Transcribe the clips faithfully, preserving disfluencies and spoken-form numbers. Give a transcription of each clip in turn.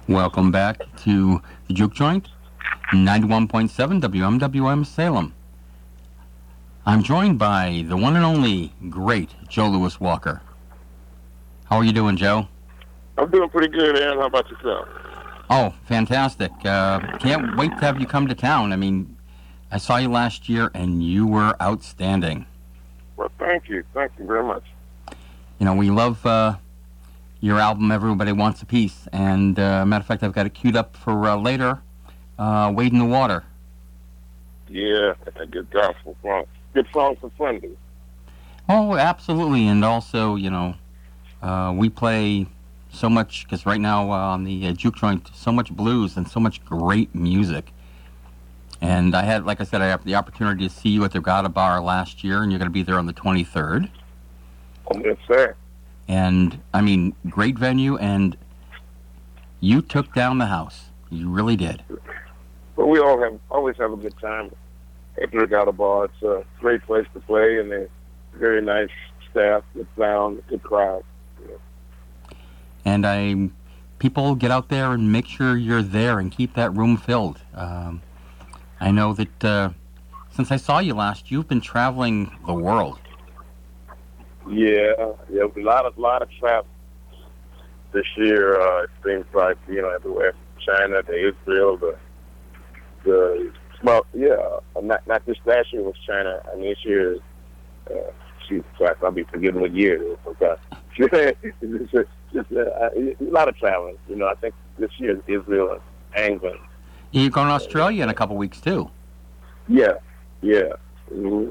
Welcome back to the Juke Joint, ninety-one point seven W M W M Salem. I'm joined by the one and only great Joe Louis Walker. How are you doing, Joe? I'm doing pretty good, Aaron. How about yourself? Oh, fantastic. Uh, can't wait to have you come to town. I mean, I saw you last year, and you were outstanding. Well, thank you. Thank you very much. You know, we love uh, your album, Everybody Wants a Piece. And, uh, matter of fact, I've got it queued up for uh, later, uh, Wade in the Water. Yeah, a good gospel song. Good song for Sunday. Oh, absolutely. And also, you know, uh, we play so much, because right now uh, on the uh, Juke Joint, so much blues and so much great music. And I had, like I said, I had the opportunity to see you at the Regatta Bar last year, and you're going to be there on the twenty-third. Oh, yes, sir. And, I mean, great venue, and you took down the house. You really did. Well, we all have always have a good time at the Regatta Bar. It's a great place to play, and a very nice staff, good sound, good crowd. Yeah. And I, people get out there and make sure you're there and keep that room filled. Um, I know that uh, since I saw you last, you've been traveling the world. Yeah, yeah, a lot of lot of travel this year. Uh, it seems like, you know, everywhere from China to Israel, the the well, yeah, not not just last year was China. I mean, this year, uh, Jesus Christ, I'll be forgetting what year it is. Okay, it's just, just uh, a lot of traveling. You know, I think this year is Israel and England. You're going to Australia in a couple weeks too. Yeah, yeah. Mm-hmm.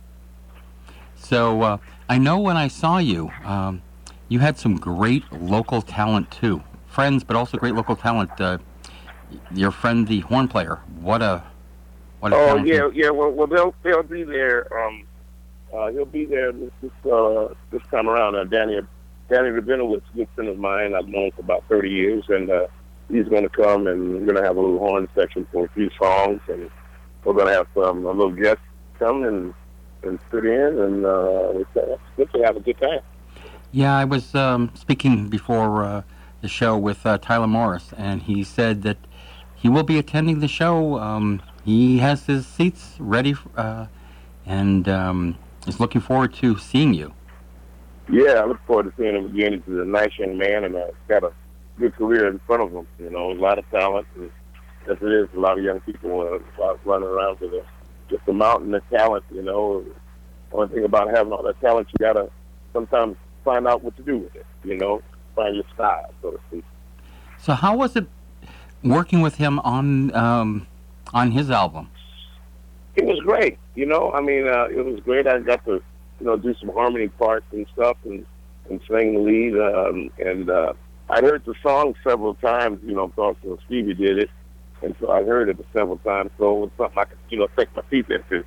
So uh, I know when I saw you, um, you had some great local talent too, friends, but also great local talent. Uh, your friend, the horn player, what a what a Oh talented... yeah, yeah. Well, well, they'll they'll be there. Um, uh, he'll be there this this, uh, this time around. Uh, Danny Danny Rabinowitz, a good friend of mine. I've known for about thirty years, and uh, he's going to come, and we're going to have a little horn section for a few songs, and we're going to have some a little guests come and and sit in, and uh, we're to have a good time. Yeah, I was um, speaking before uh, the show with uh, Tyler Morris, and he said that he will be attending the show. Um, he has his seats ready, uh, and um, is looking forward to seeing you. Yeah, I look forward to seeing him again. He's a nice young man, and uh, got a good career in front of him. You know, a lot of talent, and as it is, a lot of young people uh, running around with a, just a mountain of talent. You know, one thing about having all that talent, you gotta sometimes find out what to do with it. You know, find your style, so to speak. So, how was it working with him on um, on his album? It was great. You know, I mean, uh, it was great. I got to, you know, do some harmony parts and stuff, and and sing the lead. Um, and uh, I heard the song several times. You know, because Stevie did it, and so I heard it several times. So it was something I could, you know, take my teeth into.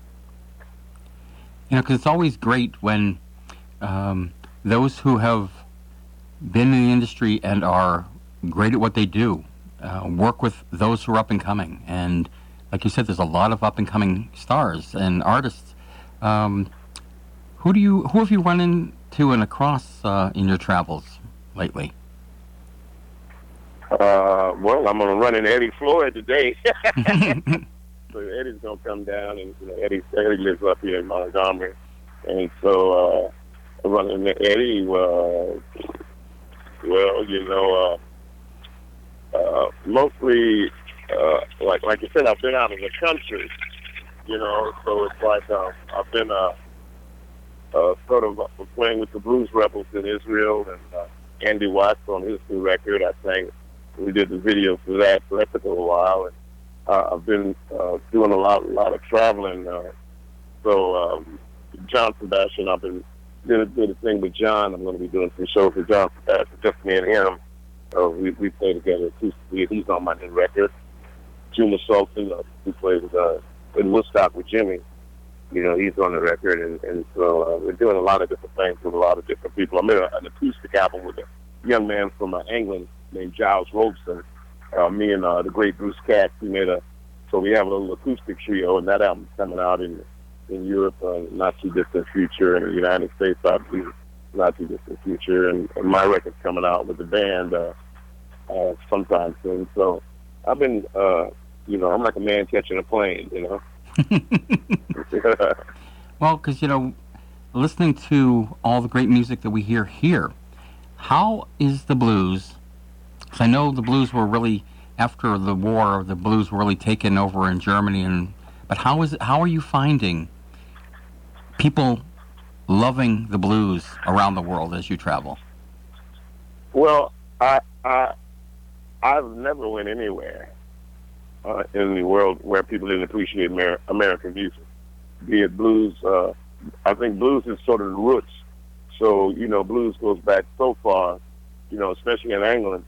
You know, because it's always great when um, those who have been in the industry and are great at what they do uh, work with those who are up and coming. And like you said, there's a lot of up and coming stars and artists. Um, who do you, who have you run into and across uh, in your travels lately? Uh, well, I'm gonna run into Eddie Floyd today. So Eddie's gonna come down, and you know, Eddie Eddie lives up here in Montgomery, and so uh, I'm running into Eddie. Uh, well, you know, uh, uh, mostly uh, like like you said, I've been out of the country, you know, so it's like uh, I've been uh, uh, sort of playing with the Blues Rebels in Israel, and uh, Andy Watts on his new record. I sang, we did the video for that, so that took a little while. And, Uh, I've been uh, doing a lot, a lot of traveling. Uh, so um, John Sebastian, I've been did a, did a thing with John. I'm going to be doing some shows with John Sebastian, just me and him. Uh, we we play together. He's, he's on my new record. Juma Sultan, uh, who plays uh, in Woodstock with Jimmy. You know, he's on the record, and, and so uh, we're doing a lot of different things with a lot of different people. I made a, an acoustic album with a young man from uh, England named Giles Robeson. Uh, me and uh, the great Bruce Katz, we made a, so we have a little acoustic trio, and that album's coming out in in Europe, uh, not too distant future, in the United States, obviously, not too distant future, and, and my record's coming out with the band, uh, uh, sometime soon. So I've been, uh, you know, I'm like a man catching a plane, you know. Well, because, you know, listening to all the great music that we hear here, how is the blues? Because I know the blues were really, after the war, the blues were really taken over in Germany. And but how is it, how are you finding people loving the blues around the world as you travel? Well, I, I, I've never went anywhere uh, in the world where people didn't appreciate Amer- American music, be it blues. Uh, I think blues is sort of the roots. So, you know, blues goes back so far, you know, especially in England,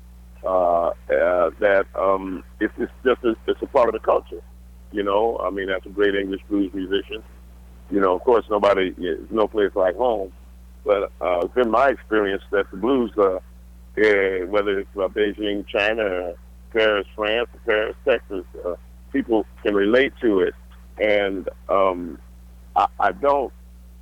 uh, uh, that um, it's, it's just a, it's a part of the culture. You know, I mean, that's a great English blues musician. You know, of course, nobody, no place like home. But uh, it's been my experience that the blues, uh, eh, whether it's uh, Beijing, China, or Paris, France, or Paris, Texas, uh, people can relate to it. And um, I, I don't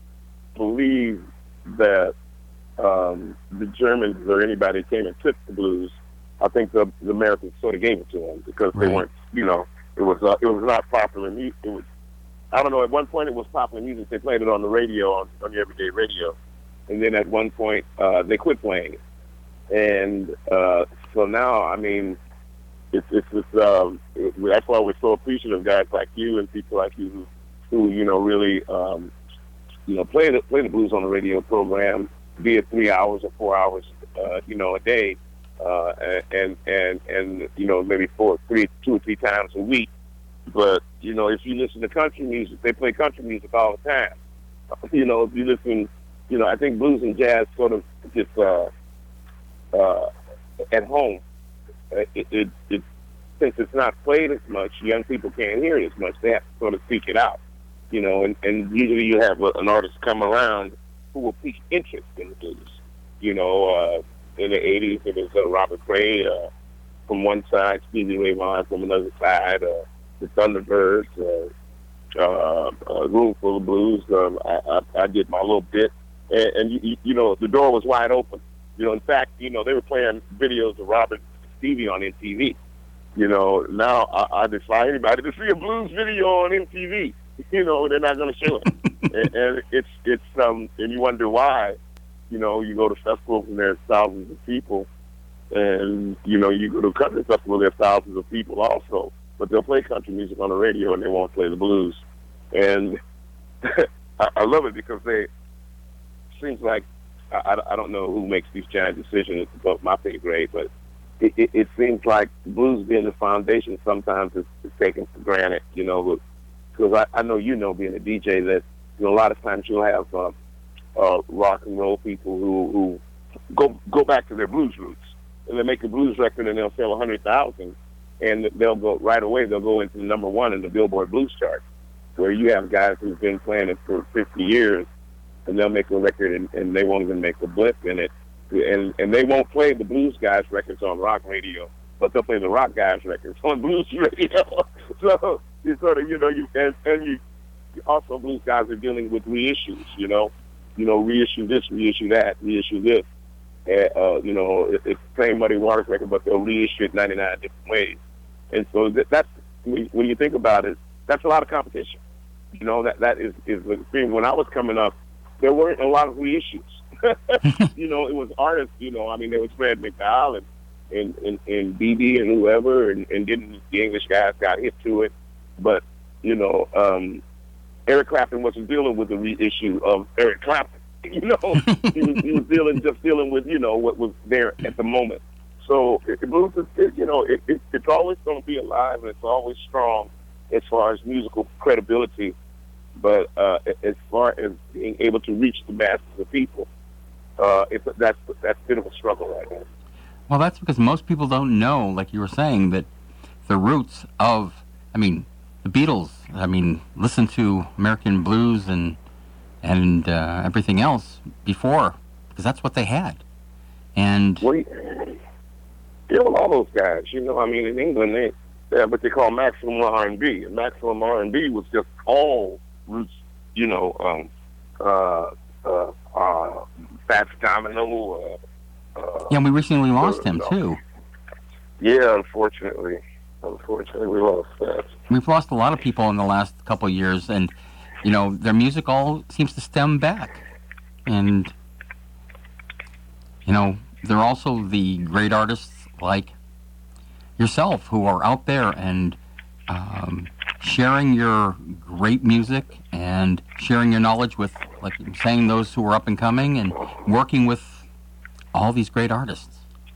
believe that um, the Germans or anybody came and took the blues. I think the, the Americans sort of gave it to them because they Right. weren't, you know, it was uh, it was not popular music. It was, I don't know. At one point, it was popular music. They played it on the radio, on, on the everyday radio, and then at one point, uh, they quit playing it. And uh, so now, I mean, it's it's, it's um, it, that's why we're so appreciative of guys like you and people like you who, who you know, really, um, you know, play the play the blues on the radio program, be it three hours or four hours, uh, you know, a day, uh, and and and you know, maybe four, three, two or three times a week. But you know, if you listen to country music, they play country music all the time. You know, if you listen, you know, I think blues and jazz sort of just uh, uh, at home. It, it, it since it's not played as much, young people can't hear it as much. They have to sort of seek it out. You know, and, and usually you have a, an artist come around who will pique interest in the blues. You know, uh, in the eighties it was uh, Robert Cray uh, from one side, Stevie Ray Vaughan from another side. Uh, the Thunderbirds, uh, uh, uh, Room Full of Blues. Um, I, I, I did my little bit, and, and you, you know, the door was wide open. You know, in fact, you know, they were playing videos of Robert Stevie on M T V. You know, now I, I defy anybody to see a blues video on M T V. You know, they're not going to show it, and, and it's it's um, and you wonder why. You know, you go to festivals and there's thousands of people, and you know, you go to a country festival, there's thousands of people also. But they'll play country music on the radio and they won't play the blues. And I, I love it because they seems like I, I don't know who makes these giant decisions above my pay grade, but it, it, it seems like blues being the foundation sometimes is, is taken for granted. You know, because I, I know you know being a D J that you know a lot of times you'll have uh, uh, rock and roll people who who go go back to their blues roots and they make a blues record and they'll sell a hundred thousand. And they'll go right away. They'll go into number one in the Billboard Blues chart, where you have guys who've been playing it for fifty years, and they'll make a record and, and they won't even make a blip in it, and and they won't play the blues guys' records on rock radio, but they'll play the rock guys' records on blues radio. So you sort of, you know, you and, and you also blues guys are dealing with reissues. You know, you know, reissue this, reissue that, reissue this. And, uh, you know, it, it's the same Muddy Waters record, but they'll reissue it ninety-nine different ways. And so that, that's, when you think about it, that's a lot of competition. You know, that that is, is the thing. When I was coming up, there weren't a lot of reissues. You know, it was artists, you know, I mean, there was Fred McDowell and, and, and, and B B and whoever, and, and then the English guys got hit to it. But, you know, um, Eric Clapton wasn't dealing with the reissue of Eric Clapton. You know, he was, he was dealing, just dealing with, you know, what was there at the moment. So it, blues is, it, you know, it, it, it's always going to be alive and it's always strong as far as musical credibility. But uh, as far as being able to reach the masses of people, uh, it's, that's that's a bit of a struggle right now. Well, that's because most people don't know, like you were saying, that the roots of, I mean, the Beatles. I mean, listen to American blues and and uh, everything else before, because that's what they had. And well, you know, all those guys, you know, I mean, in England, they, they have what they call maximum R and B. And maximum R and B was just all roots, you know, um, uh, uh, uh, Fats Domino. Uh, uh, yeah, we recently lost uh, him, no. too. Yeah, unfortunately, unfortunately, we lost that. We've lost a lot of people in the last couple of years, and you know their music all seems to stem back. And you know they're also the great artists like yourself who are out there and um, sharing your great music and sharing your knowledge with, like you're saying, those who are up and coming, and working with all these great artists.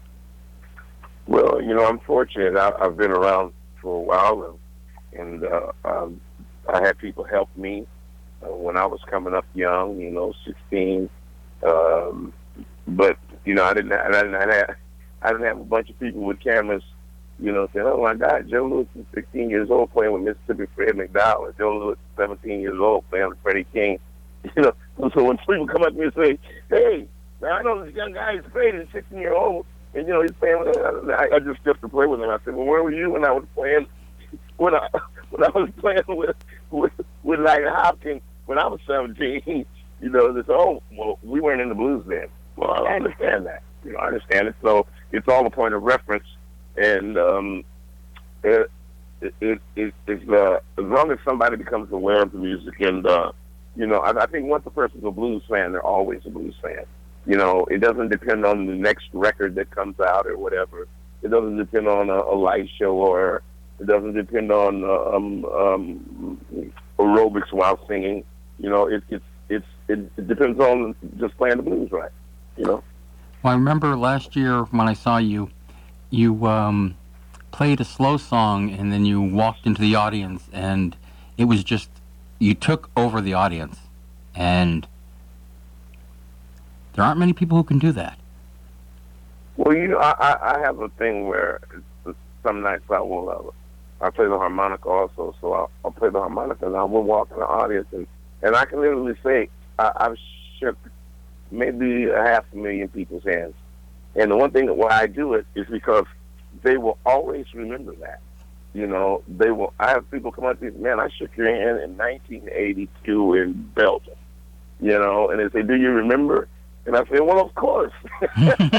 Well, you know, I'm fortunate. I, I've been around for a while, and, and uh, um, I had people help me uh, when I was coming up young. You know, sixteen. Um, but you know, I didn't. I didn't have. I didn't have a bunch of people with cameras. You know, saying, "Oh my God, Joe Lewis is sixteen years old playing with Mississippi Fred McDowell, or Joe Lewis is seventeen years old playing with Freddie King." You know, so when people come up to me and say, "Hey, man, I know this young guy is great. He's sixteen year old." And, you know, he's playing with I, I just get to play with him. I said, well, where were you when I was playing, when I when I was playing with, with, with like Hopkins when I was seventeen? You know, they said, oh, well, we weren't in the blues then. Well, I understand that. You know, I understand it. So it's all a point of reference. And um, it, it, it, it, it's, uh, as long as somebody becomes aware of the music and, uh, you know, I, I think once a person's a blues fan, they're always a blues fan. You know, it doesn't depend on the next record that comes out or whatever. It doesn't depend on a, a light show, or it doesn't depend on uh, um, um, aerobics while singing. You know, it, it's it's it, it depends on just playing the blues right. You know. Well, I remember last year when I saw you, you um, played a slow song and then you walked into the audience, and it was just you took over the audience, and there aren't many people who can do that. Well, you know, I, I, I have a thing where some nights I will uh, I play the harmonica also, so I'll, I'll play the harmonica and I will walk in the audience, and, and I can literally say I, I've shook maybe a half a million people's hands. And the one thing why I do it is because they will always remember that. You know, they will. I have people come up to me, man, I shook your hand in nineteen eighty-two in Belgium. You know, and they say, do you remember? And I say, well, of course. I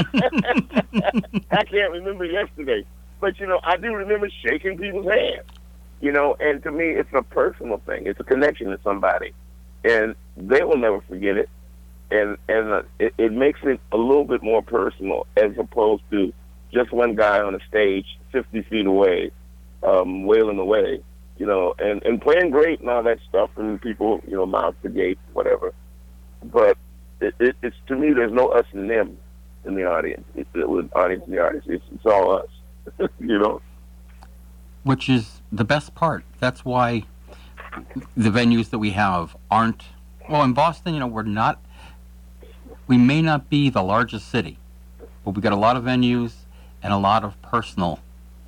can't remember yesterday. But, you know, I do remember shaking people's hands. You know, and to me, it's a personal thing. It's a connection to somebody. And they will never forget it. And and uh, it, it makes it a little bit more personal as opposed to just one guy on a stage fifty feet away, um, wailing away, you know, and, and playing great and all that stuff, and people, you know, mouth the gate, whatever. But It, it, it's to me, there's no us and them in the audience. It's the audience and the artist. It's, it's all us, you know. Which is the best part. That's why the venues that we have aren't. Well, in Boston, you know, we're not. We may not be the largest city, but we got a lot of venues and a lot of personal.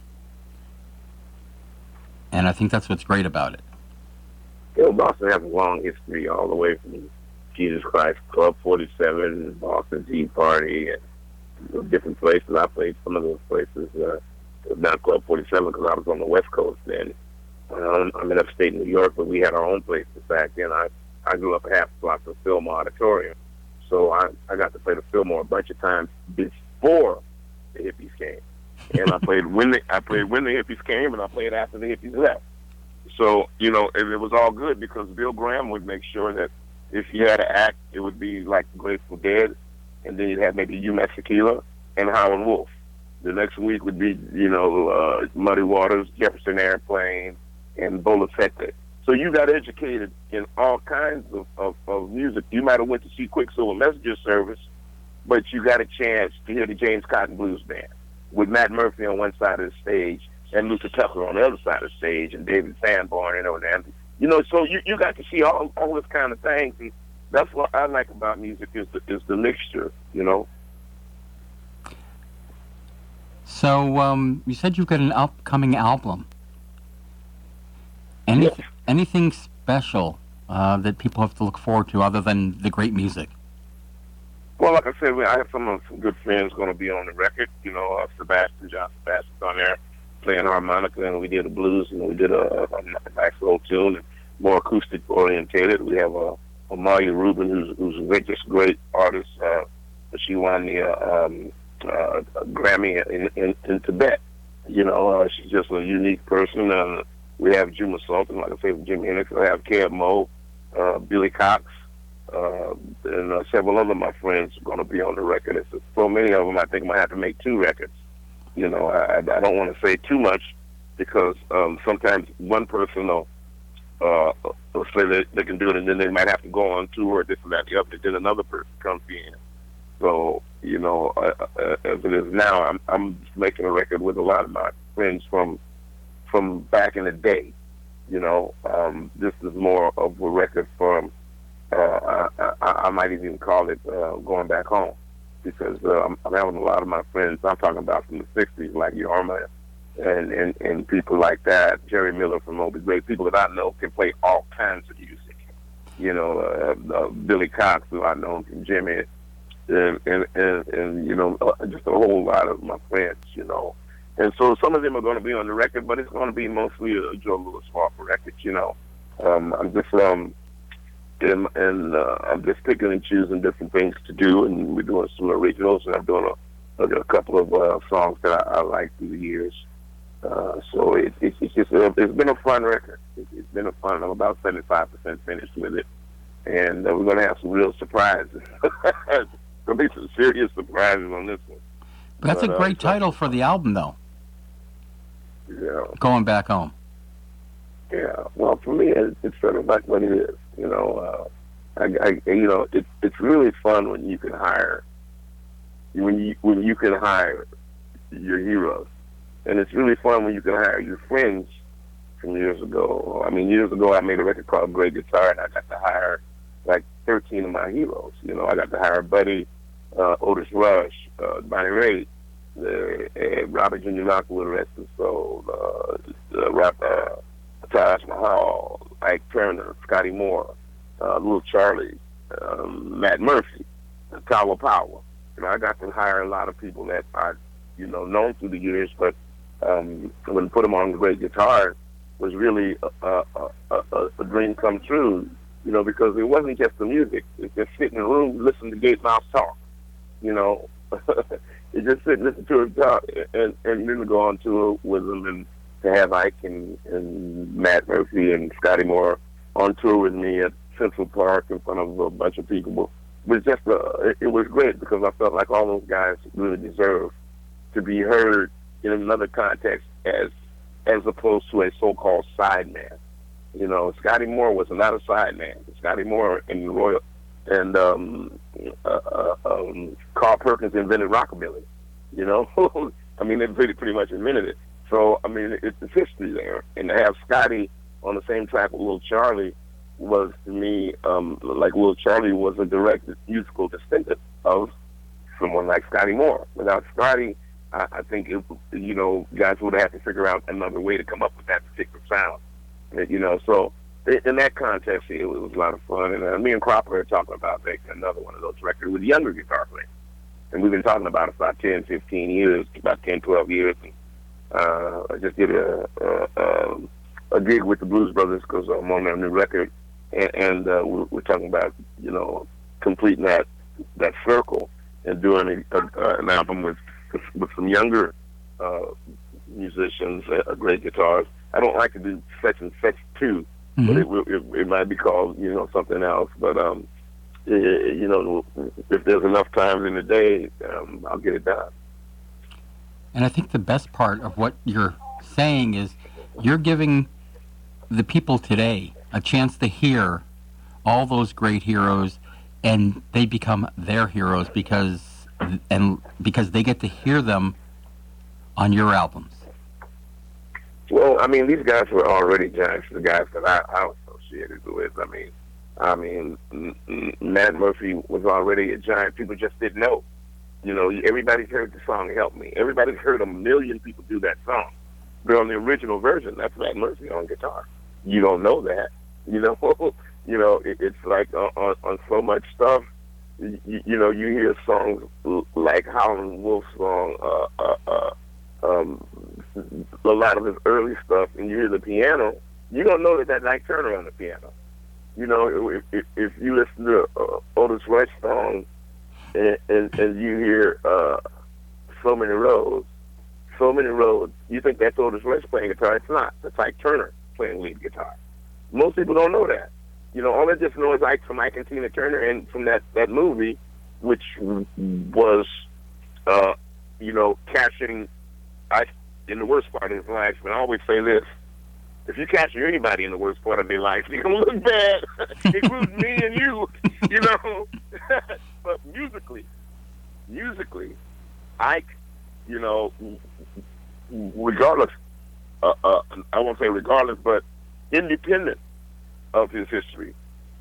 And I think that's what's great about it. You know, Boston has a long history all the way from Jesus Christ Club forty-seven, Boston Tea Party, and different places. I played some of those places, uh, not Club forty-seven because I was on the West Coast then. Um, I'm in upstate New York, but we had our own places back then. I, I grew up a half block from Fillmore Auditorium, so I, I got to play the Fillmore a bunch of times before the hippies came. And I played when the, I played when the hippies came, and I played after the hippies left. So, you know, it, it was all good because Bill Graham would make sure that if you had to act, it would be like the Grateful Dead, and then you'd have maybe UMass Tequila and Howlin' Wolf. The next week would be, you know, uh, Muddy Waters, Jefferson Airplane, and Bola Fett. So you got educated in all kinds of, of, of music. You might have went to see Quicksilver Messenger Service, but you got a chance to hear the James Cotton Blues Band with Matt Murphy on one side of the stage and Luther Tucker on the other side of the stage, and David Sanborn, you know, and you know, so you, you got to see all all this kind of things, and that's what I like about music is the, is the mixture, you know. So um, you said you've got an upcoming album. Any, Yes. Anything special uh, that people have to look forward to other than the great music? Well, like I said, we- I have some of some good friends going to be on the record. You know, uh, Sebastian John Sebastian's on there playing harmonica, and we did a blues, and we did a, a nice little tune, and more acoustic orientated. We have a, a Maria Rubin, who's who's a great, just a great artist. Uh, she won the uh, um, uh, Grammy in, in in Tibet, You know, uh, she's just a unique person. Uh, we have Juma Sultan, like I say, Jimmy Hendrix. I have Kev Moe, uh, Billy Cox, uh, and uh, several other of my friends are going to be on the record. It's so many of them, I think I might have to make two records. You know, I, I don't want to say too much because um, sometimes one person will, uh, will say that they can do it, and then they might have to go on tour, this and that, the other. Then another person comes in. So, you know, uh, uh, as it is now, I'm, I'm making a record with a lot of my friends from from back in the day. You know, um, this is more of a record from, uh, I, I, I might even call it uh, going back home, because uh, I'm, I'm having a lot of my friends, I'm talking about from the sixties, like Yorma and, and, and people like that, Jerry Miller from Moby Grape, people that I know can play all kinds of music. You know, uh, uh, Billy Cox, who I know from Jimmy, and, and, and, and, you know, uh, just a whole lot of my friends, you know. And so some of them are going to be on the record, but it's going to be mostly a Joe Louis Harper record, you know. Um, I'm just, um, and, and uh, I'm just picking and choosing different things to do, and we're doing some originals, and I'm doing a, a, a couple of uh, songs that I, I like through the years. Uh, so it, it, it's just, a, it's been a fun record. It, it's been a fun, I'm about seventy-five percent finished with it. And uh, we're going to have some real surprises. There's going to be some serious surprises on this one. But that's but, a great uh, title for the album, though. Yeah. Going Back Home. Yeah. Well, for me, it, it's sort of like what it is. You know, uh, I, I, you know, it, it's really fun when you can hire, when you when you can hire your heroes, and it's really fun when you can hire your friends from years ago. I mean, years ago, I made a record called Great Guitar, and I got to hire like thirteen of my heroes. You know, I got to hire Buddy, uh, Otis Rush, uh, Bonnie Raitt, uh, Robert Junior Lockwood, rest his soul, uh, uh, rapper Taj Mahal, Ike Turner, Scotty Moore, uh, Little Charlie, um, Matt Murphy, uh, Tower Power. You know, I got to hire a lot of people that I, you know, known through the years, but um, when I put them on Great Guitar, was really a, a, a, a dream come true, you know, because it wasn't just the music. It's just sit in a room, listen to Gates Mouse talk, you know. You just sit and listen to him talk, and, and then go on tour with him, and to have Ike and, and Matt Murphy and Scotty Moore on tour with me at Central Park in front of a bunch of people was just, uh, it, it was great, because I felt like all those guys really deserve to be heard in another context as as opposed to a so-called side man. You know, Scotty Moore was not a side man. Scotty Moore and Royal and um, uh, uh, um, Carl Perkins invented rockabilly. You know, I mean, they pretty pretty much invented it. So I mean, it's, it's history there. And to have Scotty on the same track with Little Charlie was, to me, um, like Little Charlie was a direct musical descendant of someone like Scotty Moore. Without Scotty, I, I think, it, you know, guys would have to figure out another way to come up with that particular sound. You know, so in that context, it was a lot of fun. And uh, me and Cropper are talking about making another one of those records with younger guitar players. And we've been talking about it for about ten, fifteen years, about ten, twelve years. And, uh, I just did a, a, a gig with the Blues Brothers because I'm on their new record. And, and uh, we're, we're talking about, you know, completing that that circle and doing a, a, an album with with some younger uh, musicians, uh, great guitars. I don't like to do Fetch and Fetch two, mm-hmm. but it, it it might be called, you know, something else. But um, it, you know, if there's enough time in the day, um, I'll get it done. And I think the best part of what you're saying is you're giving the people today a chance to hear all those great heroes, and they become their heroes because and because they get to hear them on your albums. Well, I mean, these guys were already giants, the guys that I, I was associated with. I mean, I mean, Matt Murphy was already a giant. People just didn't know. You know, everybody's heard the song "Help Me." Everybody's heard a million people do that song. But on the original version, that's Matt Murphy on guitar. You don't know that. You know, you know, it, it's like on, on, on so much stuff. You, you know, you hear songs like Howlin' Wolf's song, uh, uh, uh, um, a lot of his early stuff, and you hear the piano, you don't know that that's Ike Turner on the piano. You know, if, if, if you listen to uh, Otis Rush song and, and, and you hear uh, So Many Roads so many roads. You think that's Otis Redding playing guitar? It's not. It's Ike Turner playing lead guitar. Most people don't know that. You know, all they just know is Ike from Ike and Tina Turner, and from that that movie, which was, uh, you know, catching Ike in the worst part of his life. But I always say this: if you capture anybody in the worst part of their life, they're gonna look bad, including me and you. You know, but musically, musically, Ike, you know, regardless, uh, uh, I won't say regardless, but independent of his history,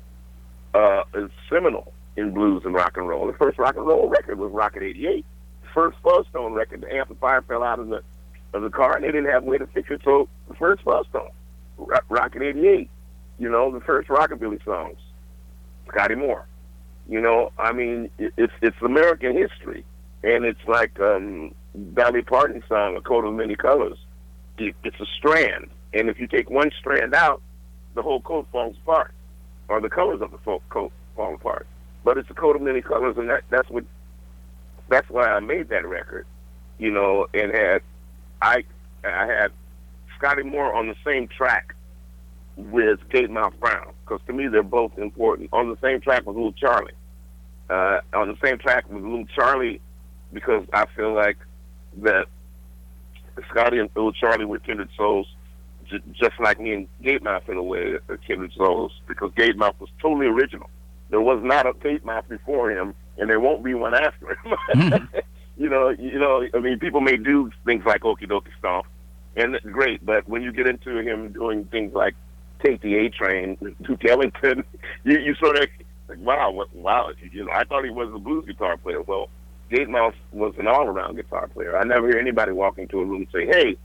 uh, is seminal in blues and rock and roll. The first rock and roll record was Rocket eighty-eight. The first Fuzztone record, the amplifier fell out of the of the car, and they didn't have a way to fix it, so the first Fuzztone, Rocket eighty-eight. You know, the first rockabilly songs, Scotty Moore. You know, I mean, it, it's it's American history, and it's like um, Dolly Parton's song, "A Coat of Many Colors." It, it's a strand, and if you take one strand out, the whole coat falls apart, or the colors of the coat fall apart. But it's a coat of many colors, and that, that's what that's why I made that record, you know, and had I I had Scotty Moore on the same track with Gatemouth Brown, because to me they're both important. On the same track with Little Charlie, uh, on the same track with Little Charlie, because I feel like that Scotty and Little Charlie were kindred souls, j- just like me and Gatemouth in a way, are kindred souls, because Gatemouth was totally original. There was not a Gatemouth before him, and there won't be one after him. Mm. You know, you know. I mean, people may do things like Okie Dokie Stomp, and it's great. But when you get into him doing things like Take the A Train, Duke Ellington, you, you sort of like, wow, what, wow. You know, I thought he was a blues guitar player. Well, Gatemouth was an all-around guitar player. I never hear anybody walk into a room and say, "Hey,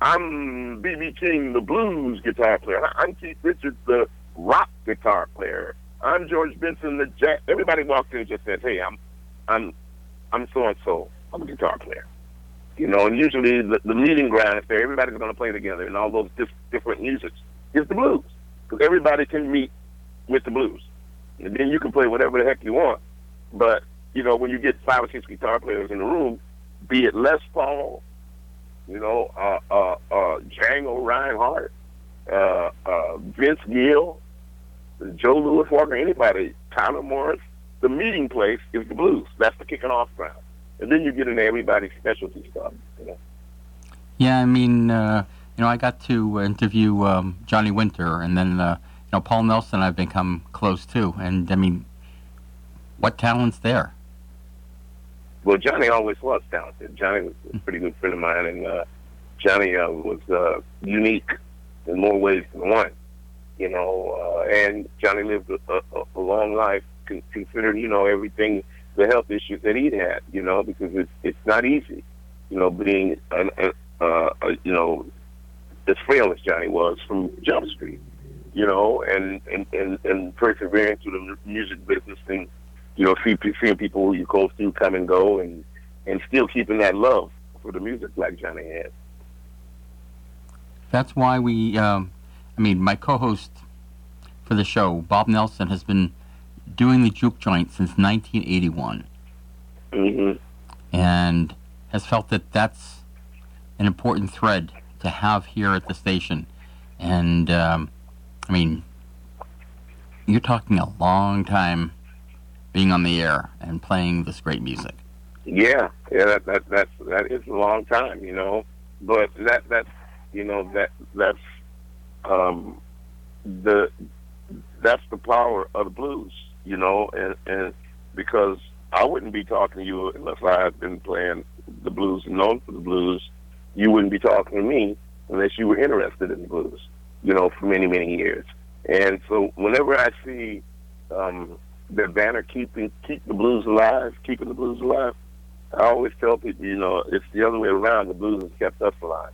I'm B B King, the blues guitar player. I'm Keith Richards, the rock guitar player. I'm George Benson, the jazz." Everybody walked in and just said, "Hey, I'm, I'm, I'm so and so. I'm a guitar player." You know, and usually the, the meeting ground is there. Everybody's going to play together, and all those dif- different musics is the blues, because everybody can meet with the blues, and then you can play whatever the heck you want. But you know, when you get five or six guitar players in the room, be it Les Paul, you know, uh, uh, uh, Django Reinhardt, uh, uh, Vince Gill, Joe Louis Walker, anybody, Tyler Morris, the meeting place is the blues. That's the kicking off ground. And then you get into everybody's specialty stuff, you know. Yeah, I mean, uh, you know, I got to interview um, Johnny Winter, and then, uh, you know, Paul Nelson and I've become close too. And, I mean, what talent's there? Well, Johnny always was talented. Johnny was a pretty good friend of mine, and uh, Johnny uh, was uh, unique in more ways than one, you know. Uh, and Johnny lived a, a, a long life, con- considered, you know, everything, the health issues that he'd had, you know, because it's it's not easy, you know, being, an, uh, uh, you know, as frail as Johnny was from Jump Street, you know, and, and, and, and persevering through the music business and, you know, see, seeing people who you go through come and go, and, and still keeping that love for the music like Johnny had. That's why we, um, I mean, my co-host for the show, Bob Nelson, has been doing the juke joint since nineteen eighty-one. Mm-hmm. And has felt that that's an important thread to have here at the station. And, um, I mean, you're talking a long time being on the air and playing this great music. Yeah, yeah, that that that's that is a long time, you know. But that that's you know that that's um, the that's the power of the blues, you know, and and because I wouldn't be talking to you unless I had been playing the blues and known for the blues. You wouldn't be talking to me unless you were interested in the blues, you know, for many many years. And so whenever I see um, the banner keeping keep the blues alive, keeping the blues alive, I always tell people, you know, it's the other way around. The blues has kept us alive.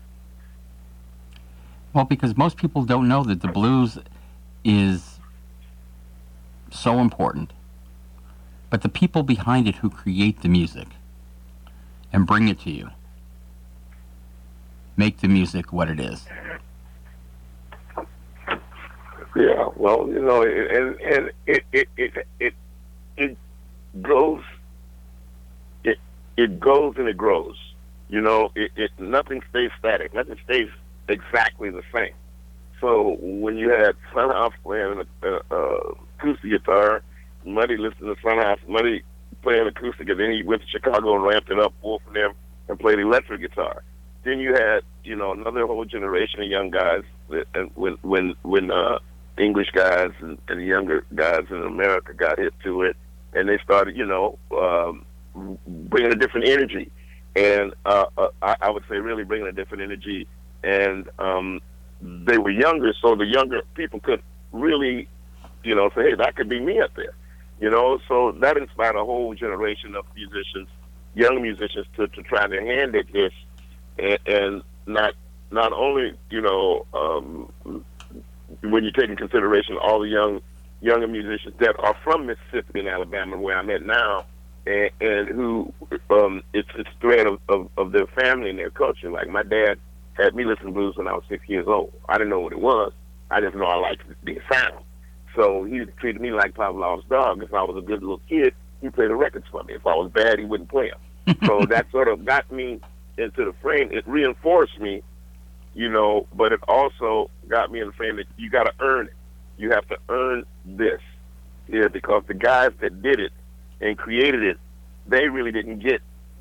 Well, because most people don't know that the blues is so important, but the people behind it who create the music and bring it to you make the music what it is. Yeah, well, you know, and and it it it it, it goes it it goes and it grows. You know, it, it nothing stays static. Nothing stays exactly the same. So when you had Funhouse playing a, a, a acoustic guitar, Muddy listened to Funhouse, Muddy playing acoustic, and then he went to Chicago and ramped it up, Wolf and them, and played electric guitar. Then you had, you know, another whole generation of young guys, that, and when when when uh, English guys and, and younger guys in America got hit to it, and they started, you know, um, bringing a different energy, and uh, uh, I, I would say really bringing a different energy, and um, they were younger, so the younger people could really, you know, say, hey, that could be me up there, you know. So that inspired a whole generation of musicians, young musicians, to, to try to hand it this, and, and not not only, you know, um, when you take in consideration all the young younger musicians that are from Mississippi and Alabama, where I'm at now, and, and who um, it's it's a thread of, of, of their family and their culture. Like my dad had me listen to blues when I was six years old. I didn't know what it was. I just know I liked the sound. So he treated me like Pavlov's dog. If I was a good little kid, he played the records for me. If I was bad, he wouldn't play them. So that sort of got me into the frame. It reinforced me, you know, but it also got me in the frame that you got to earn it. You have to earn this here, because the guys that did it and created it, they really didn't get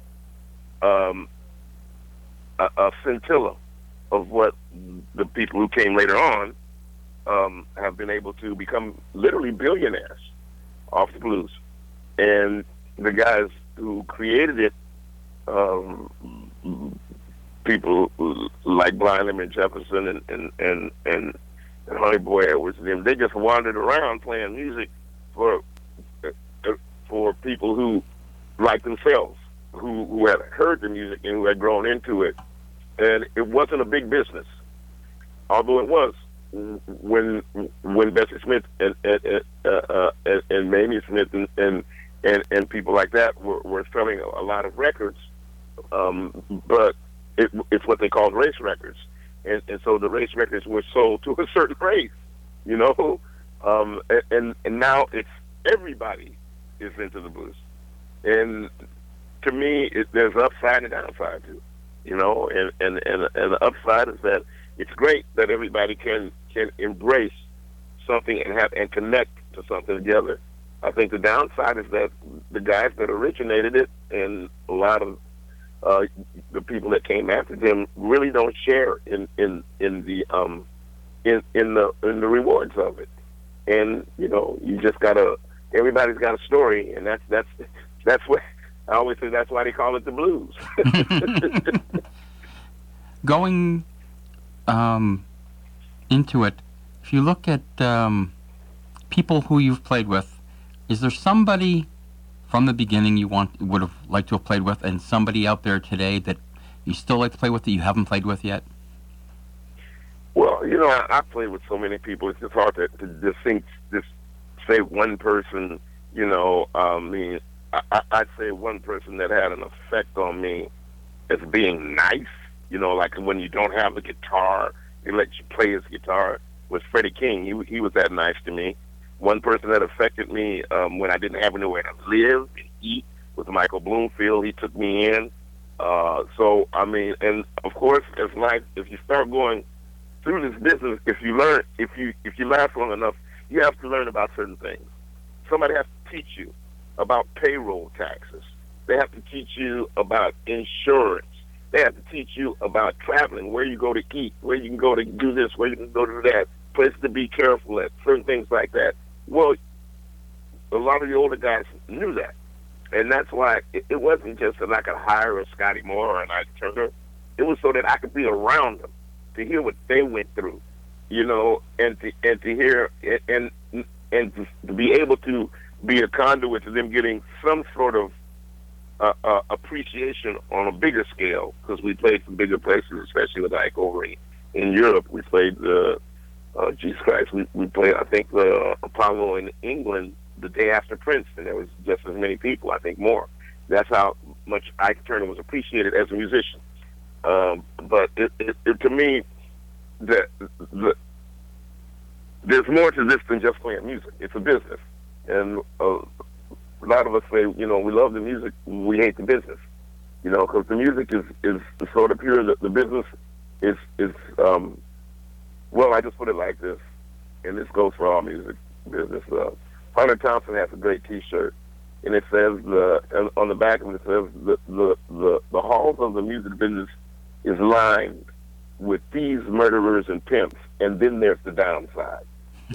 um, a, a scintilla of what the people who came later on um, have been able to become literally billionaires off the blues. And the guys who created it, um, people like Blind Lemon Jefferson and and and, and, and Honey Boy Edwards and them, they just wandered around playing music for uh, for people who, like themselves, who, who had heard the music and who had grown into it. And it wasn't a big business, although it was when when Bessie Smith and and, uh, uh, and, and Mamie Smith and, and and and people like that were, were selling a lot of records. Um, but it, it's what they called race records, and, and so the race records were sold to a certain race, you know. Um, and and now it's everybody is into the blues, and to me, it, there's upside and downside too. You know, and, and, and, and the upside is that it's great that everybody can, can embrace something and have and connect to something together. I think the downside is that the guys that originated it and a lot of uh, the people that came after them really don't share in, in, in the um in, in the in the rewards of it. And you know, you just gotta everybody's got a story, and that's that's that's what I always say, that's why they call it the blues. Going um, into it, if you look at um, people who you've played with, is there somebody from the beginning you want would have liked to have played with, and somebody out there today that you still like to play with that you haven't played with yet? Well, you know, I, I played with so many people. It's just hard to, to just think, just say one person. You know, um, I mean. I, I'd say one person that had an effect on me as being nice, you know, like when you don't have a guitar, they let you play his guitar, was Freddie King. He he was that nice to me. One person that affected me um, when I didn't have anywhere to live and eat was Michael Bloomfield. He took me in. Uh, so, I mean, and of course, as life, if you start going through this business, if you learn, if you if you last long enough, you have to learn about certain things. Somebody has to teach you about payroll taxes. They have to teach you about insurance. They have to teach you about traveling, where you go to eat, where you can go to do this, where you can go to that, places to be careful at, certain things like that. Well, a lot of the older guys knew that. And that's why it, it wasn't just that I could hire a Scotty Moore or an Ike Turner. It was so that I could be around them to hear what they went through, you know, and to, and to hear and, and, and to be able to be a conduit to them getting some sort of uh, uh, appreciation on a bigger scale, because we played some bigger places, especially with Ike over in, in Europe. We played the, uh, Jesus Christ, we, we played, I think, the Apollo in England the day after Prince, and there was just as many people, I think more. That's how much Ike Turner was appreciated as a musician. Um, but it, it, it, to me, the, the, there's more to this than just playing music. It's a business. And uh, a lot of us say, you know, we love the music, we hate the business. You know, because the music is, is sort of pure. The, the business is, is um, well, I just put it like this, and this goes for all music business. Uh, Hunter Thompson has a great T-shirt, and it says, the, and on the back of it, it says, the, the, the, the halls of the music business is lined with thieves, murderers, and pimps, and then there's the downside.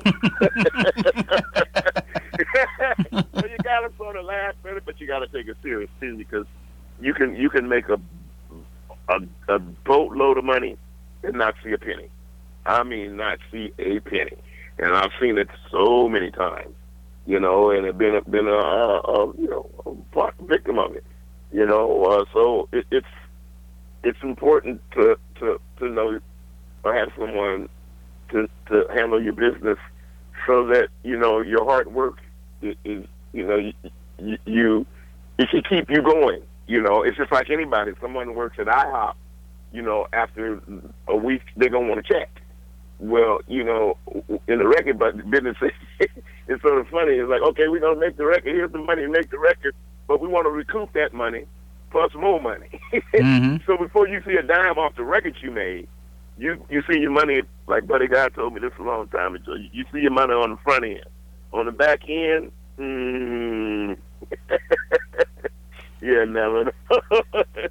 So you gotta sort of laugh at it, but you gotta take it serious too, because you can you can make a a, a boatload of money and not see a penny. I mean, not see a penny, and I've seen it so many times, you know, and have been been a, a, a you know a victim of it, you know. Uh, so it, it's it's important to to to know or have someone to to handle your business, so that, you know, your hard work is, is you know, you, you, you it should keep you going. You know, it's just like anybody. If someone works at IHOP, you know, after a week they're gonna want to check. Well, you know, in the record but business, it's sort of funny. It's like, okay, we're gonna make the record. Here's the money to make the record, but we want to recoup that money plus more money. Mm-hmm. So before you see a dime off the record you made, You you see your money, like Buddy Guy told me this a long time ago, you see your money on the front end. On the back end, mm, yeah, never know.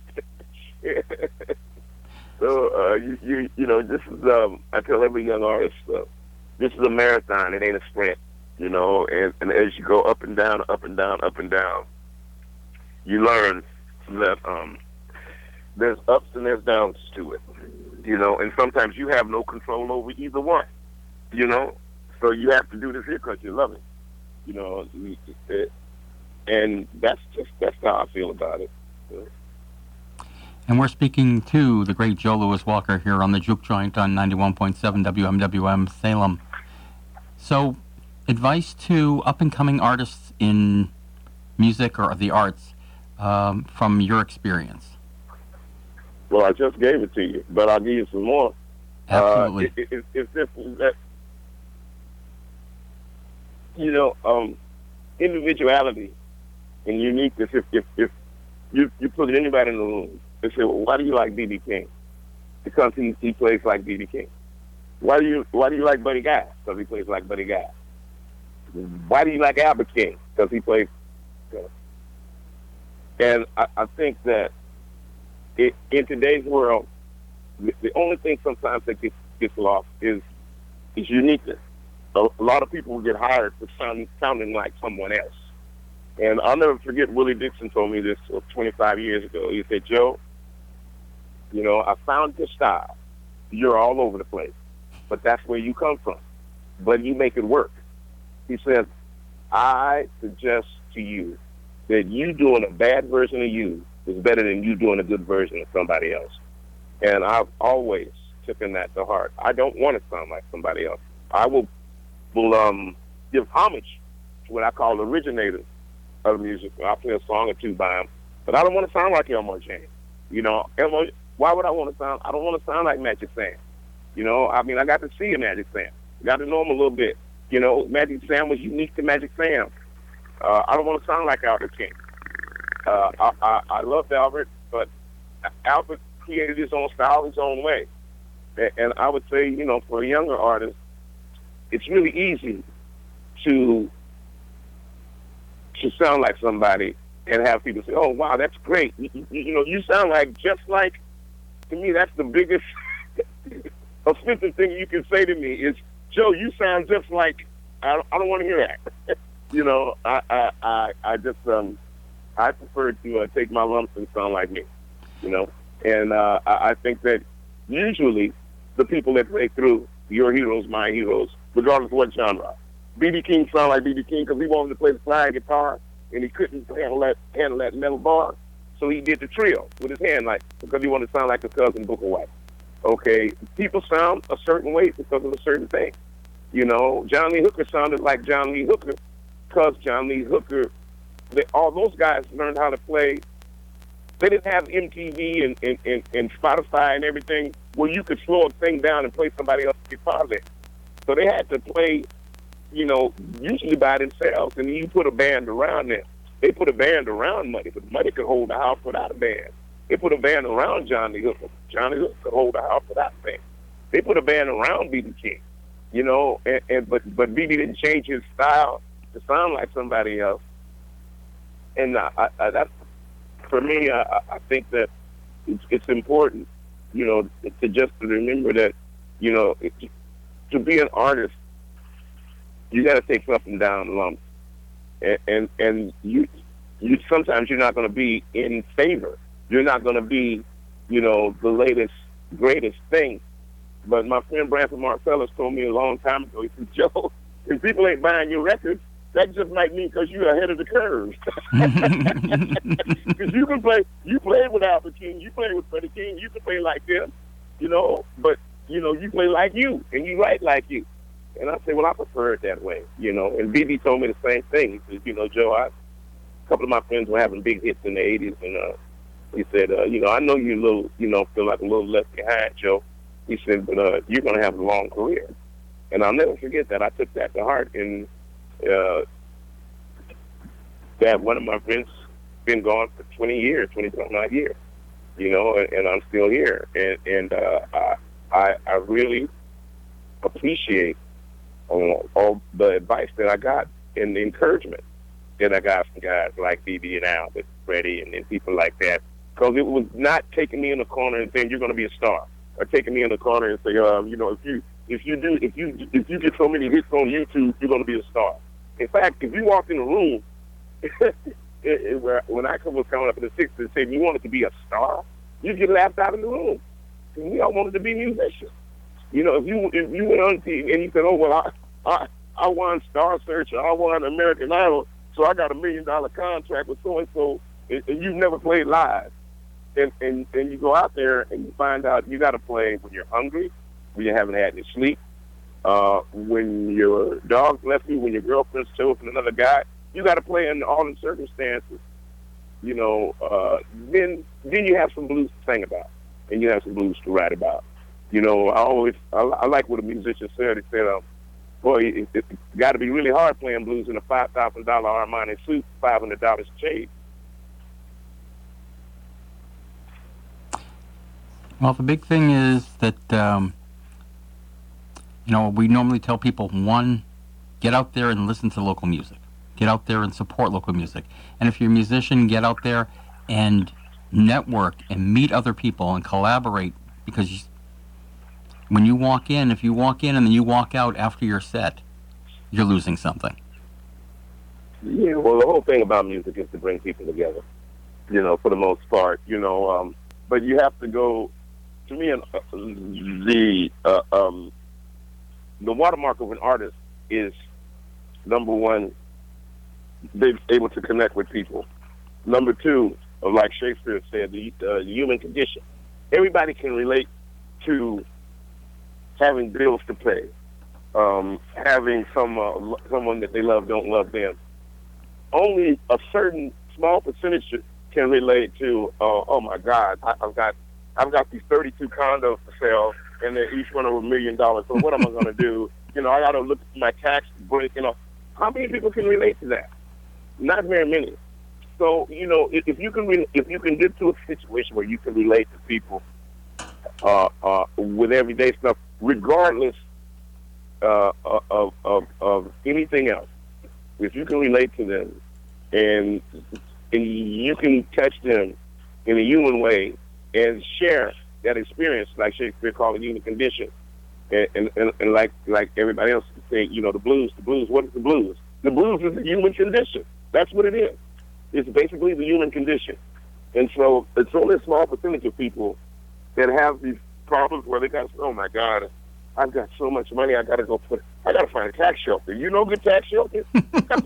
So, uh, you, you you know, this is, um, I tell every young artist, uh, this is a marathon, it ain't a sprint, you know, and, and as you go up and down, up and down, up and down, you learn that um, there's ups and there's downs to it. You know, and sometimes you have no control over either one, you know. So you have to do this here because you love it, you know. And that's just, that's how I feel about it. And we're speaking to the great Joe Louis Walker here on the Juke Joint on ninety-one point seven W M W M Salem. So, advice to up-and-coming artists in music or the arts um, from your experience. Well, I just gave it to you, but I'll give you some more. Absolutely. Uh, it, it, it's just that, you know, um, individuality and uniqueness. If, if, if you, you put anybody in the room, they say, well, why do you like B B King? Because he, he plays like B B King. Why do you Why do you like Buddy Guy? Because he plays like Buddy Guy. Why do you like Albert King? Because he plays. And I, I think that It, in today's world, the, the only thing sometimes that gets, gets lost is is uniqueness. A, a lot of people will get hired for sound, sounding like someone else. And I'll never forget, Willie Dixon told me this twenty-five years ago. He said, Joe, you know, I found your style. You're all over the place, but that's where you come from. But you make it work. He said, I suggest to you that you doing a bad version of you is better than you doing a good version of somebody else. And I've always taken that to heart. I don't want to sound like somebody else. I will will um, give homage to what I call the originators of music. I'll play a song or two by them, but I don't want to sound like Elmore James. You know, Elmore, why would I want to sound? I don't want to sound like Magic Sam. You know, I mean, I got to see a Magic Sam. Got to know him a little bit. You know, Magic Sam was unique to Magic Sam. Uh, I don't want to sound like Albert King. Uh, I, I, I loved Albert, but Albert created his own style, his own way. And, and I would say, you know, for a younger artist, it's really easy to to sound like somebody and have people say, oh, wow, that's great. You, you, you know, you sound like just like, to me, that's the biggest offensive thing you can say to me is, Joe, you sound just like, I don't, I don't want to hear that. You know, I, I, I, I just, um, I prefer to uh, take my lumps and sound like me, you know. And uh, I, I think that usually the people that break through, your heroes, my heroes, regardless of what genre. B B King sounded like B B King because he wanted to play the slide guitar, and he couldn't handle that, handle that metal bar, so he did the trio with his hand, like, because he wanted to sound like his cousin Booker White. Okay, people sound a certain way because of a certain thing. You know, John Lee Hooker sounded like John Lee Hooker because John Lee Hooker, they, all those guys learned how to play. They didn't have M T V and, and, and, and Spotify and everything where you could slow a thing down and play somebody else's guitar there. So they had to play, you know, usually by themselves, and you put a band around them. They put a band around Muddy, but Muddy could hold the house without a band. They put a band around Johnny Hook. Johnny Hook could hold a house for that thing. They put a band around B B King, you know, and, and but but B B didn't change his style to sound like somebody else. And I, I, that's for me. I, I think that it's, it's important, you know, to just to remember that, you know, it, to be an artist, you got to take up and down lumps, and and, and you you sometimes you're not going to be in favor. You're not going to be, you know, the latest greatest thing. But my friend Branford Marcellus told me a long time ago. He said, "Joe, if people ain't buying your records, that just might mean because you're ahead of the curve. Because you can play, you played with Alpha King, you played with Freddie King, you can play like them, you know. But you know, you play like you, and you write like you." And I said, "Well, I prefer it that way, you know." And B B told me the same thing. He said, "You know, Joe, I, a couple of my friends were having big hits in the eighties, and uh, he said, uh, you know, I know you a little, you know, feel like a little left behind, Joe." He said, "But uh, you're going to have a long career." And I'll never forget that. I took that to heart. And uh, that one of my friends been gone for twenty years, twenty-nine years, you know, and, and I'm still here. And, and uh, I, I, I really appreciate all, all the advice that I got and the encouragement that I got from guys like B B and Albert, Freddie, and, and people like that. Because it was not taking me in the corner and saying, "You're going to be a star," or taking me in the corner and say, um, you know, if you if you do if you if you get so many hits on YouTube, you're going to be a star. In fact, if you walked in a room it, it, where when I was coming up in the sixties and said you wanted to be a star, you'd get laughed out of the room. And we all wanted to be musicians. You know, if you if you went on T V and you said, "Oh well, I I, I won Star Searcher, I won American Idol, so I got a million dollar contract with so and so," and you've never played live. And, and and you go out there and you find out you got to play when you're hungry, when you haven't had any sleep, uh, when your dog left you, when your girlfriend's chosen another guy. You got to play in all the circumstances. You know, uh, then then you have some blues to sing about, and you have some blues to write about. You know, I always I, I like what a musician said. He said, um, "Boy, it, it, it got to be really hard playing blues in a five thousand dollar Armani suit, five hundred dollars shade." Well, the big thing is that, um, you know, we normally tell people, one, get out there and listen to local music. Get out there and support local music. And if you're a musician, get out there and network and meet other people and collaborate, because you, when you walk in, if you walk in and then you walk out after your set, you're losing something. Yeah, well, the whole thing about music is to bring people together, you know, for the most part, you know, um, but you have to go. To me, uh, the uh, um, the watermark of an artist is, number one, they're able to connect with people. Number two, like Shakespeare said, the uh, human condition. Everybody can relate to having bills to pay, um, having some uh, someone that they love don't love them. Only a certain small percentage can relate to, uh, oh my God, I, I've got I've got these thirty-two condos for sale, and they're each one over a million dollars. So what am I going to do? You know, I got to look at my tax break. You know, how many people can relate to that? Not very many. So you know, if, if you can, re- if you can get to a situation where you can relate to people uh, uh, with everyday stuff, regardless uh, of, of of anything else, if you can relate to them, and and you can touch them in a human way, and share that experience, like Shakespeare called it, human condition, and, and, and, and like like everybody else say, you know, the blues, the blues. What is the blues? The blues is the human condition. That's what it is. It's basically the human condition. And so it's only a small percentage of people that have these problems where they got, oh my God, I've got so much money, I got to go put, I got to find a tax shelter. You know, good tax shelter. I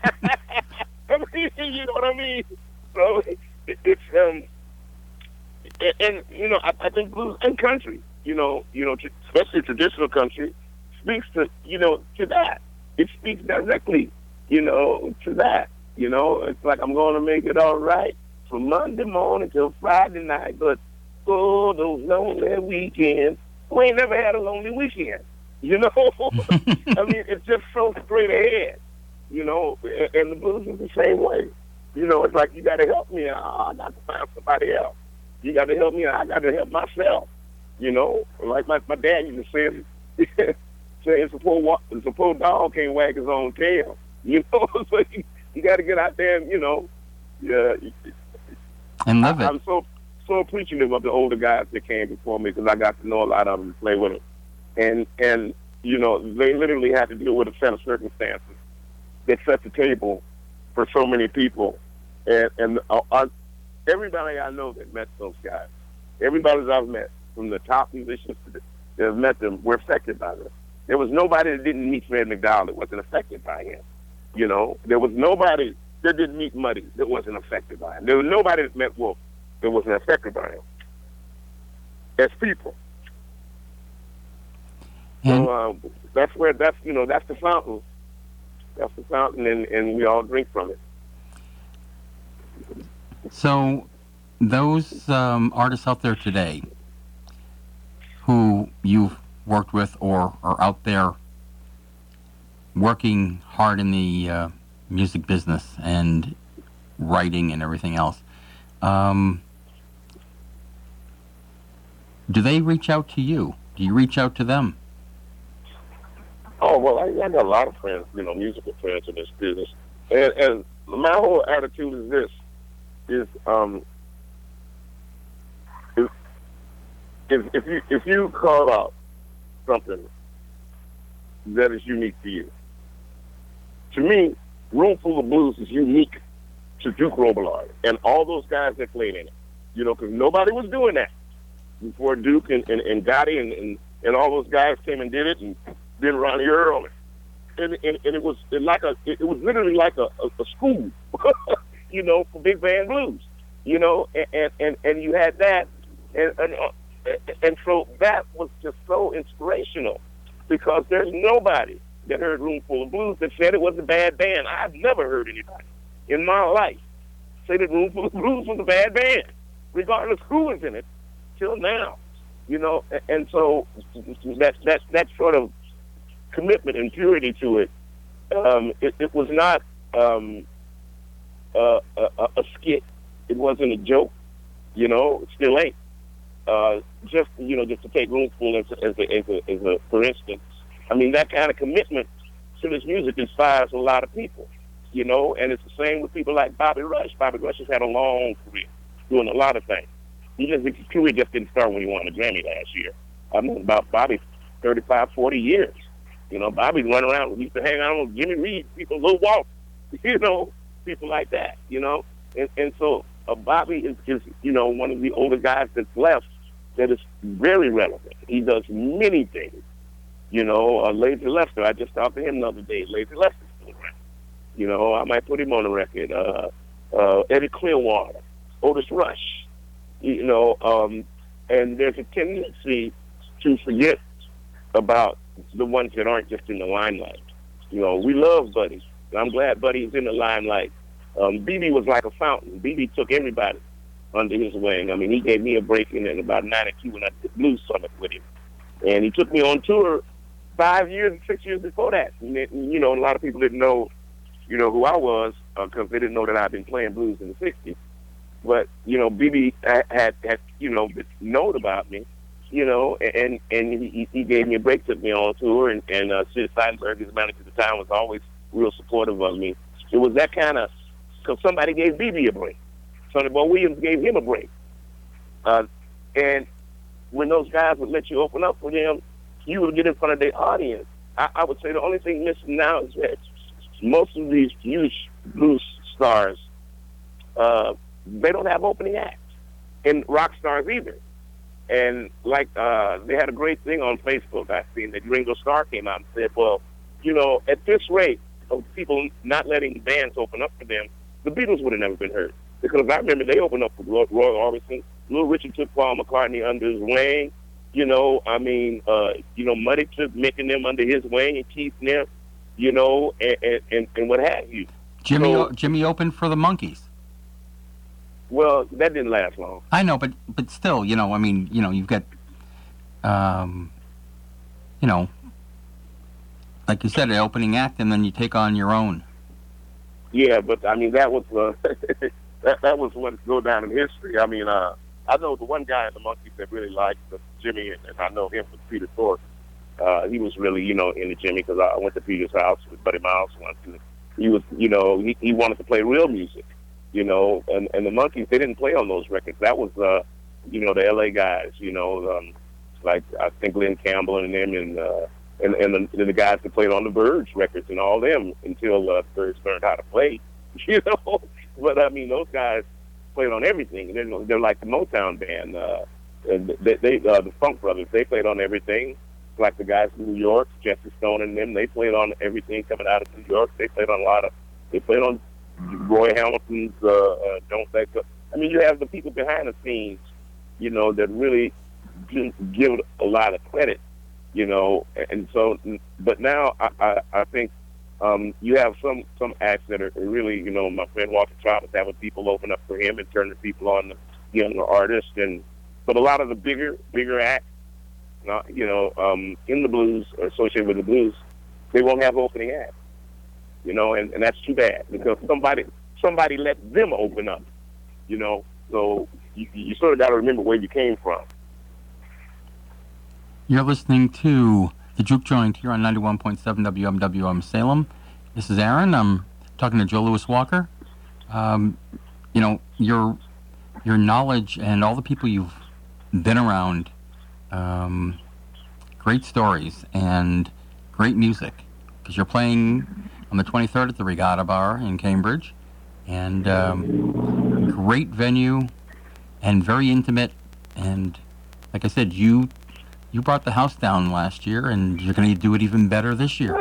mean, you know what I mean? So it, it's um. And, and you know, I, I think blues and country, you know, you know, especially traditional country, speaks to, you know, to that. It speaks directly, you know, to that. You know, it's like I'm going to make it all right from Monday morning till Friday night, but oh, those lonely weekends. We ain't never had a lonely weekend, you know. I mean, it's just so straight ahead, you know. And, and the blues is the same way. You know, it's like you got to help me. Oh, I got to find somebody else. You got to help me. I got to help myself. You know, like my, my dad used to say, say suppose wa- suppose dog can't wag his own tail. You know, so you, you got to get out there and you know, yeah. And live I, it. I'm so so appreciative of the older guys that came before me because I got to know a lot of them and play with them, and and you know they literally had to deal with a set of circumstances that set the table for so many people, and and uh, I, everybody I know that met those guys, everybody that I've met, from the top musicians that have met them, were affected by them. There was nobody that didn't meet Fred McDowell that wasn't affected by him. You know, there was nobody that didn't meet Muddy that wasn't affected by him. There was nobody that met Wolf that wasn't affected by him. As people. And So uh, that's where that's you know that's the fountain. That's the fountain, and, and we all drink from it. so, those um, artists out there today who you've worked with or are out there working hard in the uh, music business and writing and everything else, um, do they reach out to you? Do you reach out to them? Oh well, I, I got a lot of friends, you know, musical friends in this business, and, and my whole attitude is this: is um, if if, if you if you call out something that is unique to you, to me, Roomful of Blues is unique to Duke Robillard and all those guys that played in it. You know, because nobody was doing that before Duke and, and, and Gotti and, and, and all those guys came and did it, and then Ronnie Earl. And, and, and it was like a, it was literally like a, a, a school, you know, for big band blues, you know, and, and, and you had that. And, and, and so that was just so inspirational because there's nobody that heard Roomful of Blues that said it was a bad band. I've never heard anybody in my life say that Roomful of Blues was a bad band, regardless who was in it, till now, you know. And so that that that sort of commitment and purity to it, um, it, it was not um, uh, a, a skit. It wasn't a joke, you know. It still ain't. Uh, just you know, just to take Roomful as a, as a, as a, as a for instance. I mean, that kind of commitment to this music inspires a lot of people, you know, and it's the same with people like Bobby Rush. Bobby Rush has had a long career doing a lot of things. He just, his career just didn't start when he won a Grammy last year. I've known about Bobby thirty-five, forty years. You know, Bobby run around, used to hang out with Jimmy Reed, people, Lil Walt, you know, people like that, you know. And, and so uh, Bobby is, is, you know, one of the older guys that's left that is very relevant. He does many things. You know, uh, Lazy Lester, I just talked to him the other day. Lazy Lester's still around. You know, I might put him on the record. Uh, uh, Eddie Clearwater, Otis Rush, you know, um, and there's a tendency to forget about the ones that aren't just in the limelight. You know, we love Buddy. I'm glad Buddy's in the limelight. Um, B B was like a fountain. B B took everybody under his wing. I mean, he gave me a break in about ninety-two when I did Blues Summit with him. And he took me on tour five years, six years before that. And, it, you know, a lot of people didn't know, you know, who I was because uh, they didn't know that I'd been playing blues in the sixties. But, you know, B B had, had, had you know, known about me, you know, and and he, he gave me a break, took me on tour, and, and uh, Sid Seidenberg, his manager at the time, was always real supportive of me. It was that kind of, because somebody gave B B a break. Sonny Boy Williams gave him a break. Uh, and when those guys would let you open up for them, you would get in front of their audience. I, I would say the only thing missing now is that most of these huge blues stars, uh, they don't have opening acts, and rock stars either. And like uh, they had a great thing on Facebook I seen that Ringo Starr came out and said, well, you know, at this rate of people not letting bands open up for them, the Beatles would have never been heard. Because I remember they opened up for Roy Orbison. Little Richard took Paul McCartney under his wing. You know, I mean, uh, you know, Muddy took Mick and them under his wing, and Keith and them, you know, and, and, and, and what have you. Jimmy So, o- Jimmy opened for the Monkees. well, that didn't last long. I know, but but still, you know, I mean, you know, you've got, um, you know, like you said, an opening act, and then you take on your own. Yeah, but I mean, that was uh, that that was what go down in history. I mean, uh, I know the one guy in the Monkees that really liked was Jimmy, and, and I know him was Peter Thorpe. Uh, he was really, you know, into Jimmy because I went to Peter's house with Buddy Miles once, and he was, you know, he, he wanted to play real music, you know, and, and the Monkees, they didn't play on those records. That was, uh, you know, the L A guys, you know, um, like I think Glenn Campbell and them, and uh, and and the, the guys that played on the Verge records and all them until uh, Verge learned how to play, you know. But I mean, those guys played on everything. They're, they're like the Motown band. Uh, and they, they uh, the Funk Brothers, they played on everything. Like the guys in New York, Jesse Stone and them, they played on everything coming out of New York. They played on a lot of. They played on Roy Hamilton's uh, uh, "Don't Let Go." I mean, you have the people behind the scenes, you know, that really give a lot of credit, you know. And so, but now I, I, I think um, you have some some acts that are really, you know, my friend Walter Trout is having people open up for him and turning people on to younger artists, and but a lot of the bigger bigger acts, uh, you know, um, in the blues or associated with the blues, they won't have opening acts, you know, and, and that's too bad because somebody somebody let them open up, you know. So you, you sort of got to remember where you came from. You're listening to The Juke Joint here on ninety-one point seven W M W M Salem. This is Aaron. I'm talking to Joe Louis Walker. Um, you know, your your knowledge and all the people you've been around, um, great stories and great music. Because you're playing on the twenty-third at the Regatta Bar in Cambridge. And um, great venue and very intimate. And like I said, you... You brought the house down last year, and you're going to do it even better this year.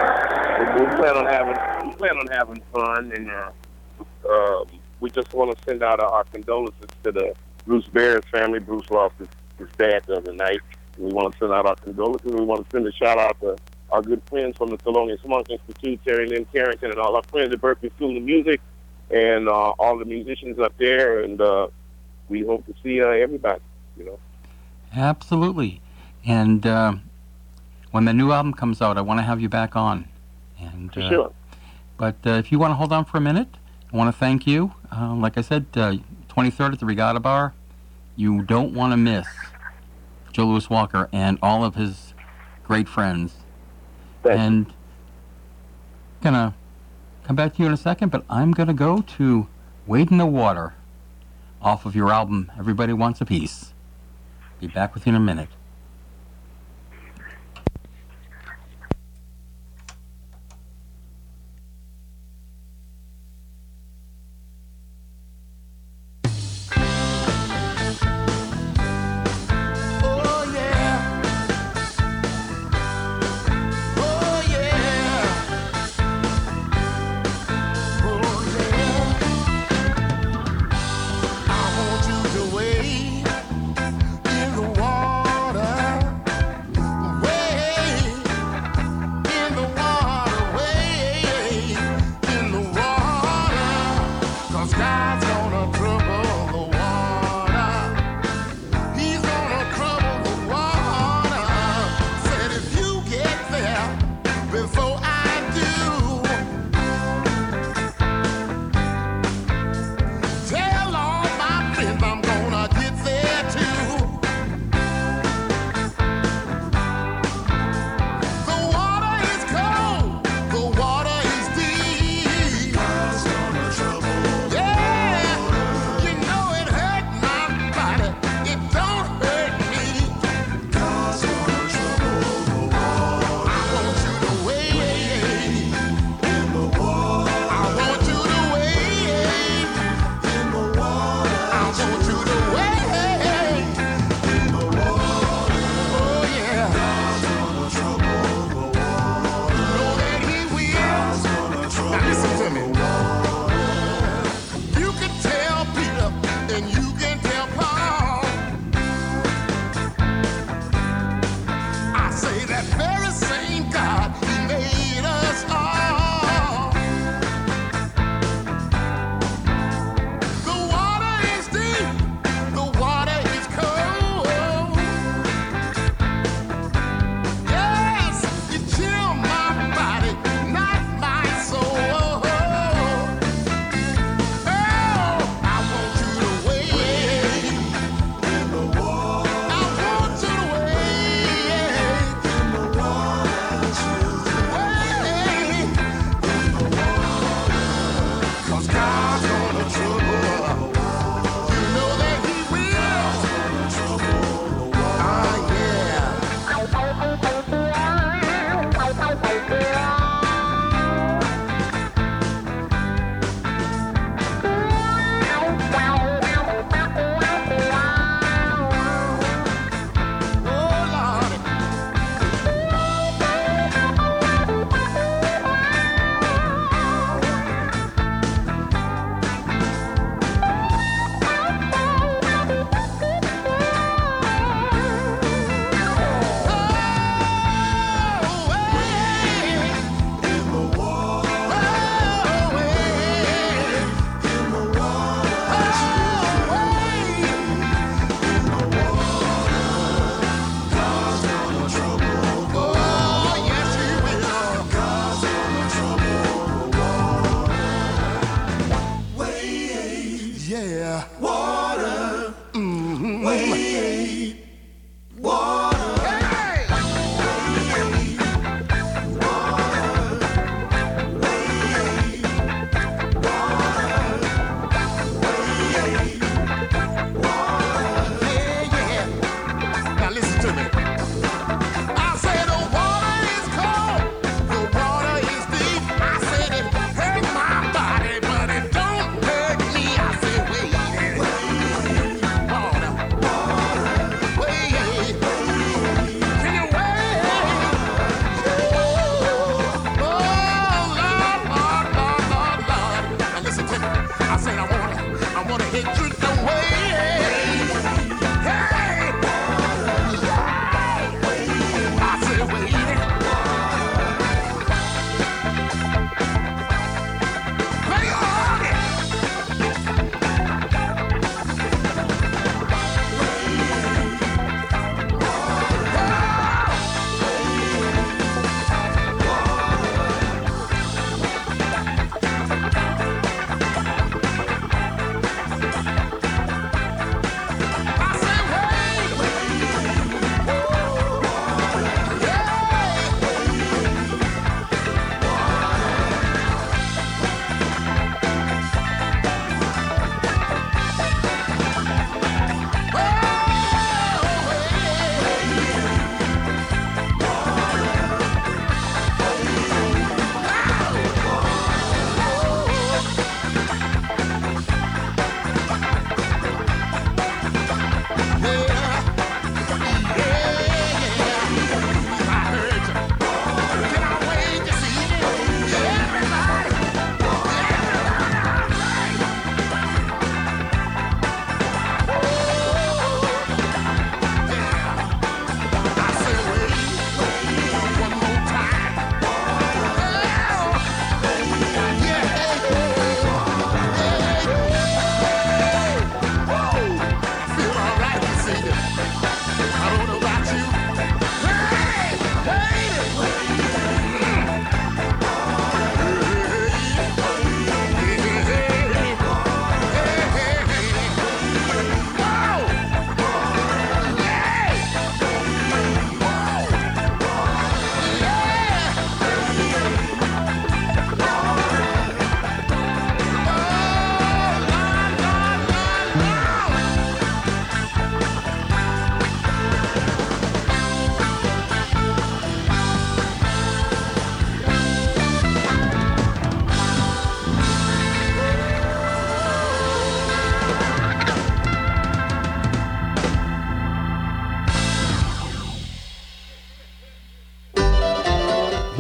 We plan on having we plan on having fun, and uh, uh, we just want to send out our condolences to the Bruce Bears family. Bruce lost his, his dad the other night. We want to send out our condolences. We want to send a shout out to our good friends from the Thelonious Monk Institute, Terry Lynn Carrington, and all our friends at Berklee School of Music, and uh, all the musicians up there. And uh, we hope to see uh, everybody. You know. Absolutely. And uh, when the new album comes out, I want to have you back on. And For uh, sure. But uh, if you want to hold on for a minute, I want to thank you. Uh, like I said, uh, twenty-third at the Regatta Bar. You don't want to miss Joe Louis Walker and all of his great friends. Thank and I'm going to come back to you in a second, but I'm going to go to Wade in the Water off of your album, Everybody Wants a Piece. Be back with you in a minute. I want you to wade in the water.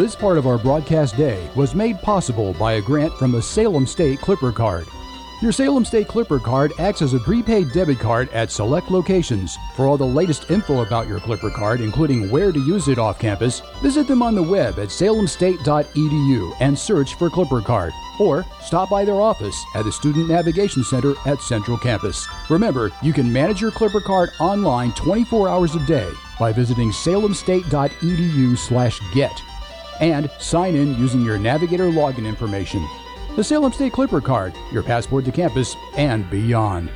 This part of our broadcast day was made possible by a grant from the Salem State Clipper Card. Your Salem State Clipper Card acts as a prepaid debit card at select locations. For all the latest info about your Clipper Card, including where to use it off campus, visit them on the web at salem state dot e d u and search for Clipper Card. Or stop by their office at the Student Navigation Center at Central Campus. Remember, you can manage your Clipper Card online twenty-four hours a day by visiting salem state dot e d u slash get and sign in using your Navigator login information. The Salem State Clipper Card, your passport to campus and beyond.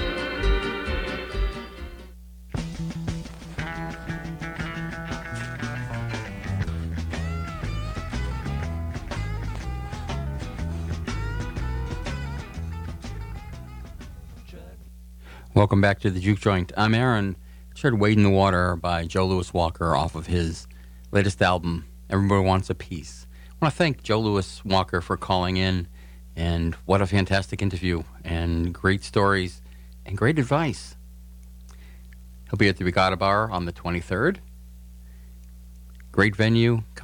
Welcome back to the Juke Joint. I'm Aaron. Just heard Wade in the Water by Joe Louis Walker off of his latest album, Everybody Wants a Piece. I want to thank Joe Louis Walker for calling in, and what a fantastic interview, and great stories, and great advice. He'll be at the Regatta Bar on the twenty-third. Great venue.